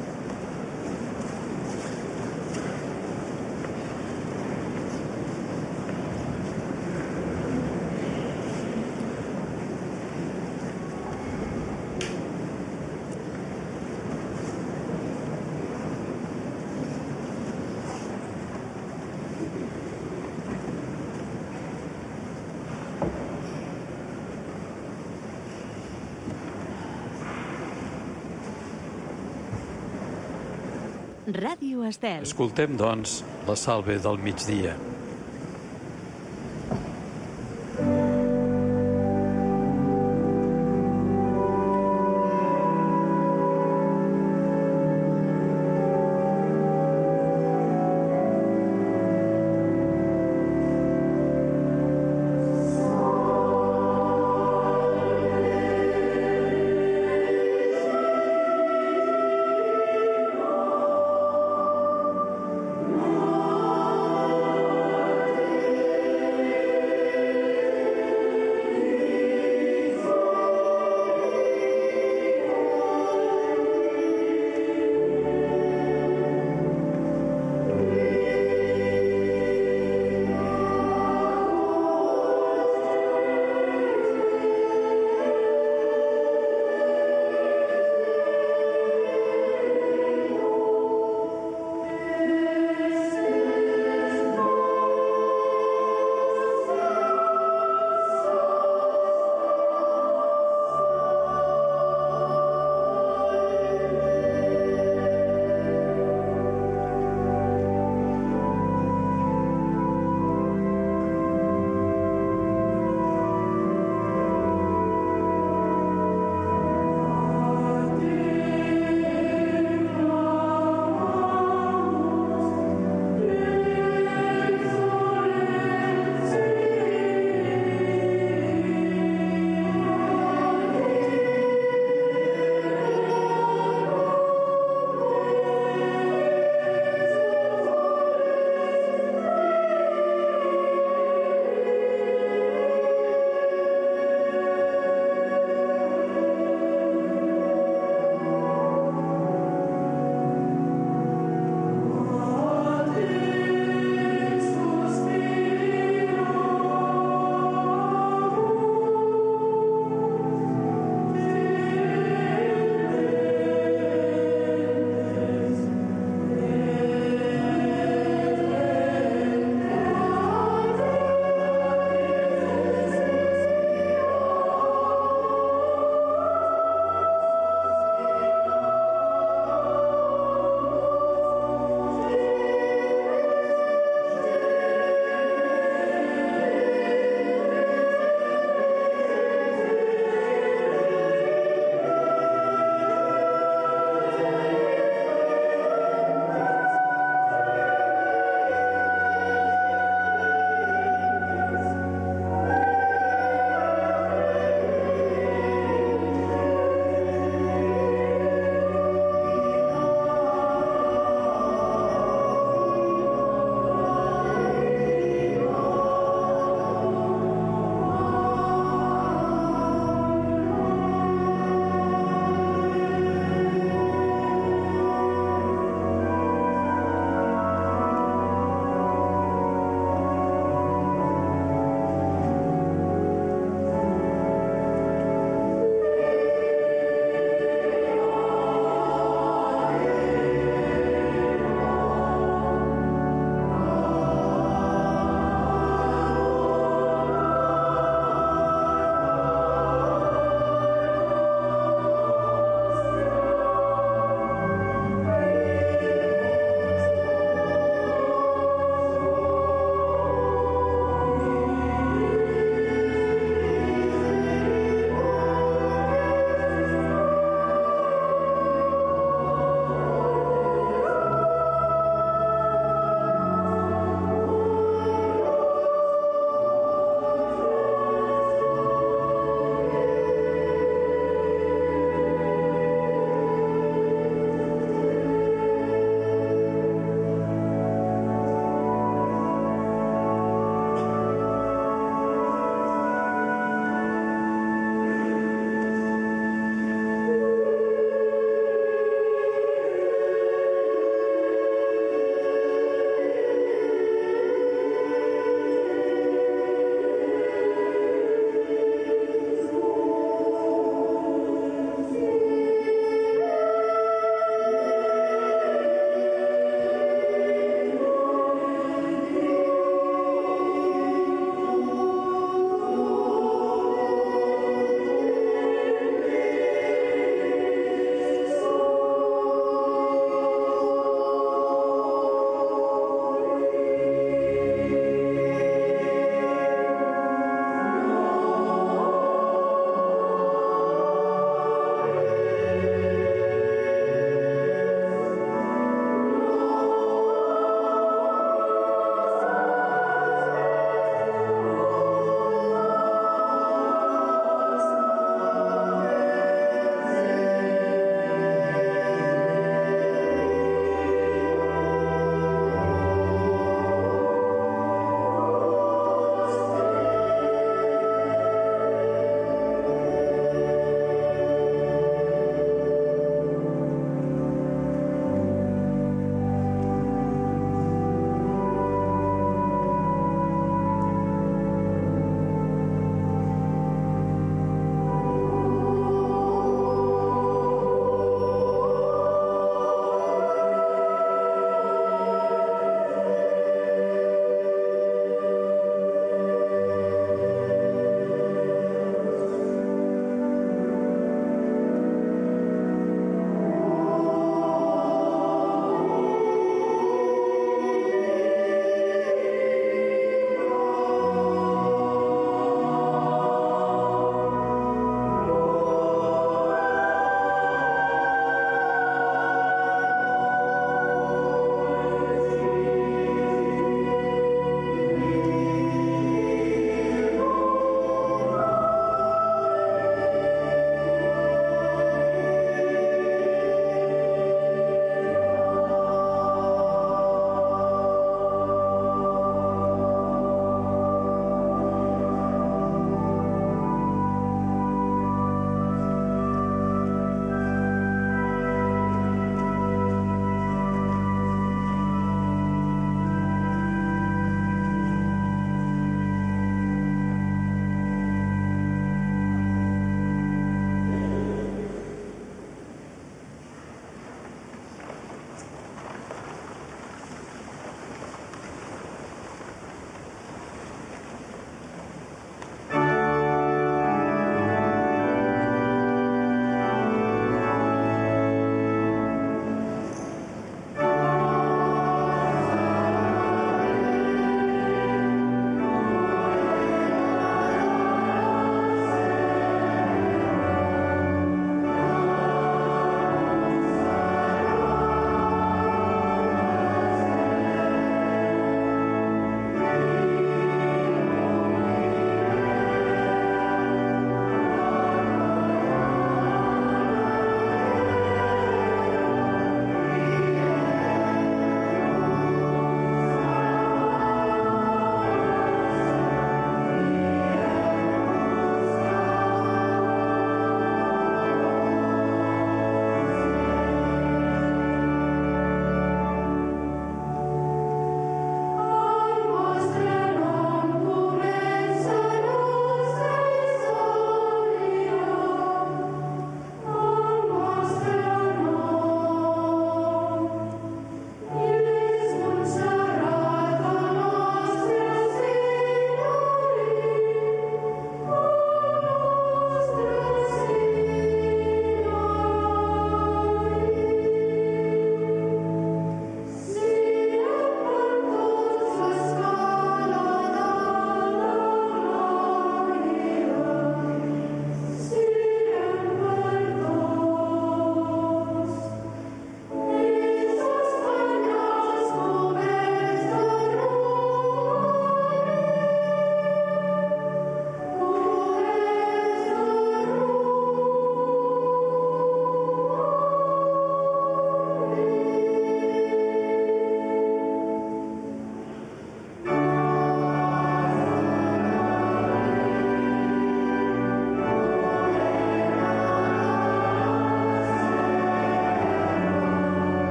Ràdio Estel. Escoltem, doncs, la salve del migdia.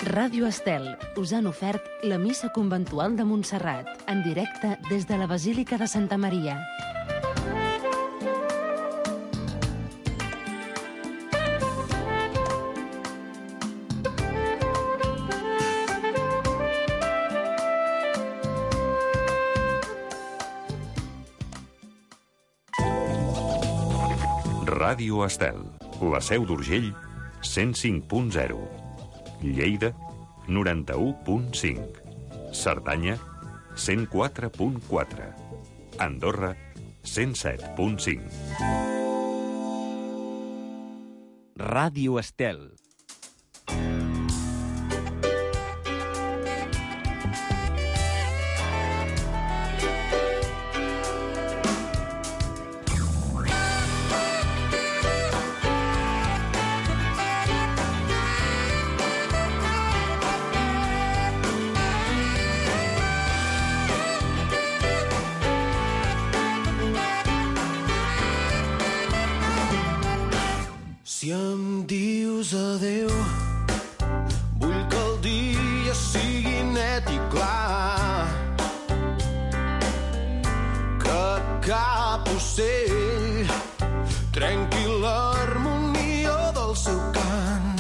Ràdio Estel us han ofert la missa conventual de Montserrat, en directe des de la Basílica de Santa Maria. Ràdio Estel, la Seu d'Urgell, 105.0. Lleida, 91.5. Cerdanya, 104.4. Andorra, 107.5. Ràdio Estel. Si em dius adeu, vull que el dia sigui net i clar, que cap ocell trenqui l'harmonia del seu cant,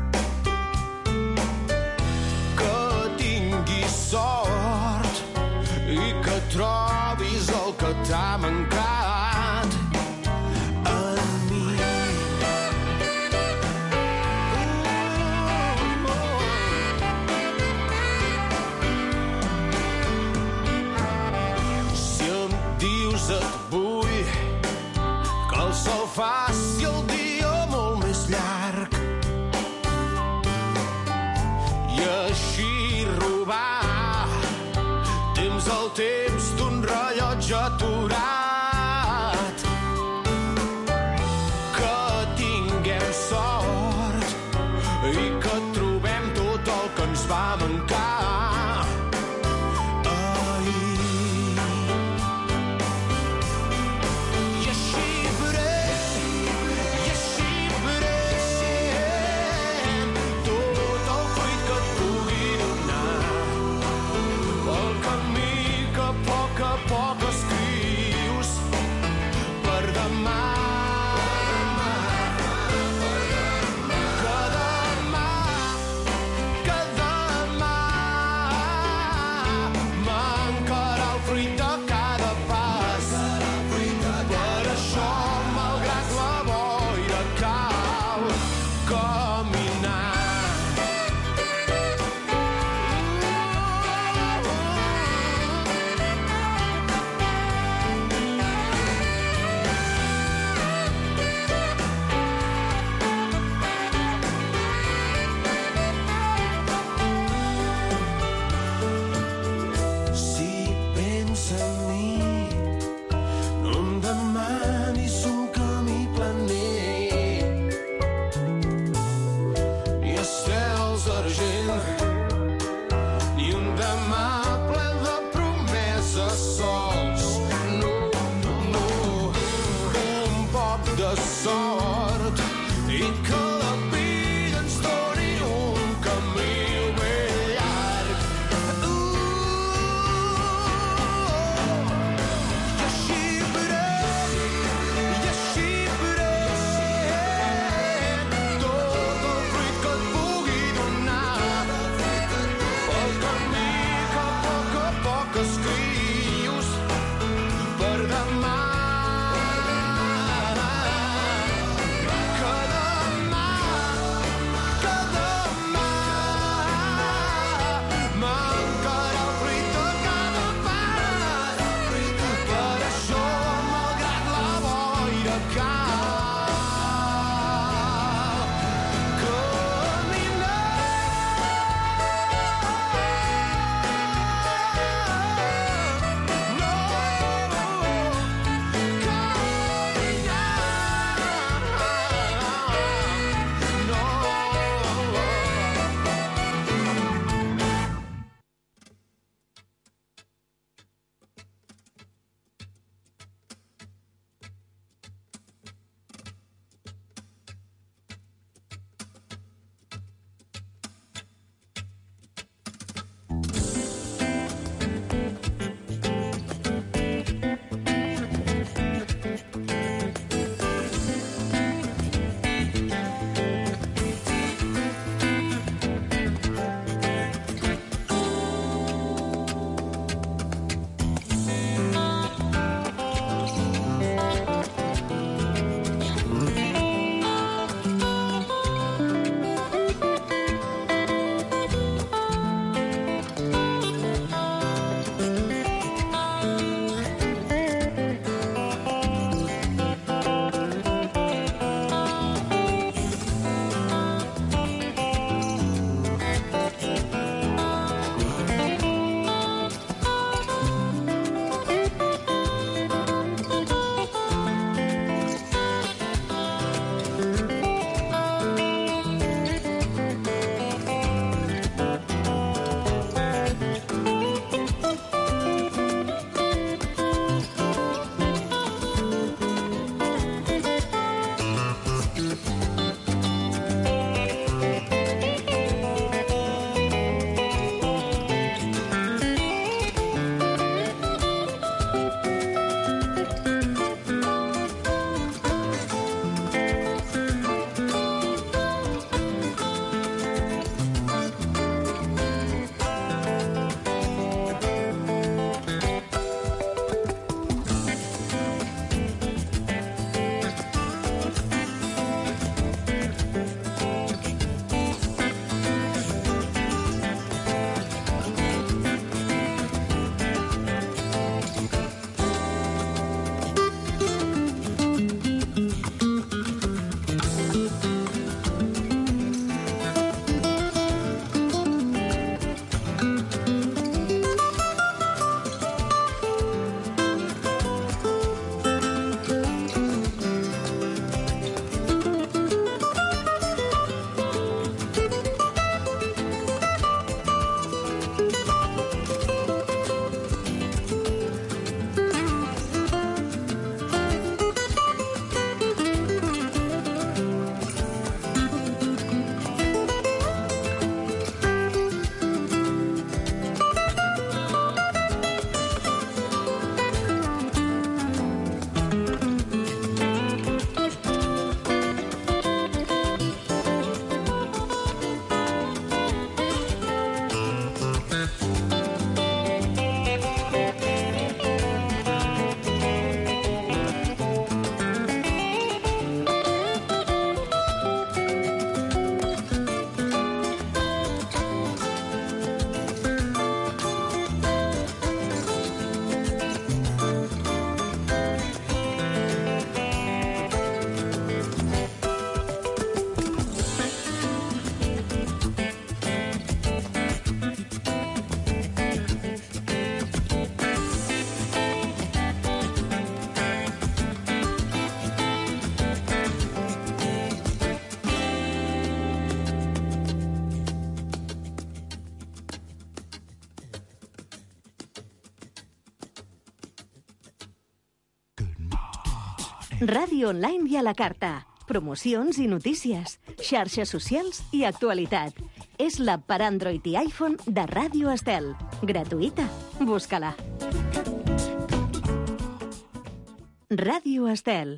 que tinguis sort i que trobis el que t'ha mancat. Sol faci el dia molt més llarg i així robar temps al temps d'un rellotge aturat. Ràdio online i a la carta. Promocions i notícies, xarxes socials i actualitat. És l'app per Android i iPhone de Ràdio Estel. Gratuïta. Busca-la. Ràdio Estel.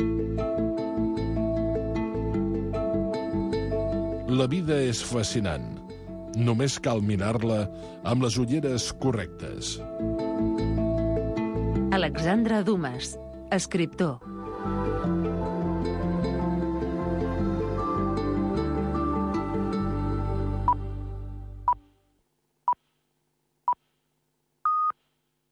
La vida és fascinant. Només cal mirar-la amb les ulleres correctes. Alexandre Dumas, escriptor.